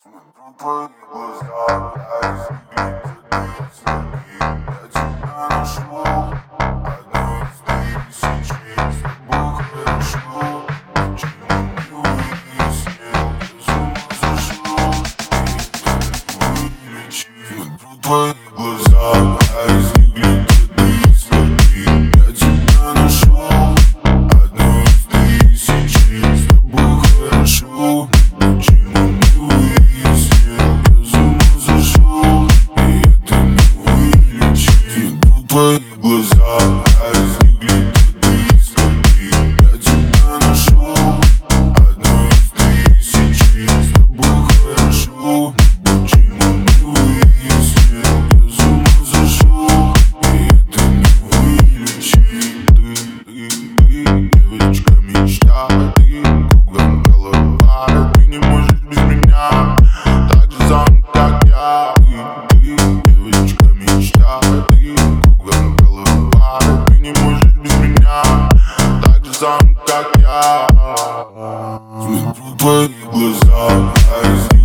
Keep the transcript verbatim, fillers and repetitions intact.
Смотрю твои глаза, а из них я тебя нашел. Одну из тысячи, с тобой хорошо. Почему не выяснил, я с ума зашел. И вылечи. Смотрю твои глаза, а из них глядят твои следы. Я тебя нашел. Одну из тысячи, с тобой хорошо. Почему не выяснил, я с ума зашел. И это не вылечить. Смотрю твои глаза, а из них глядят твои следы. Я тебя нашел. Одну из тысячи, с тобой хорошо. Почему не выяснил, я с ума зашел. И это не вылечить. Ты, ты, ты, девочка мечта. Ты кругом голова. Ты не можешь без меня. Так же сам, как я. Ты, ты, девочка мечта. Ты кругом голова. Ты не можешь без меня. Так же сам, как я. Смотрю твои глаза, а из них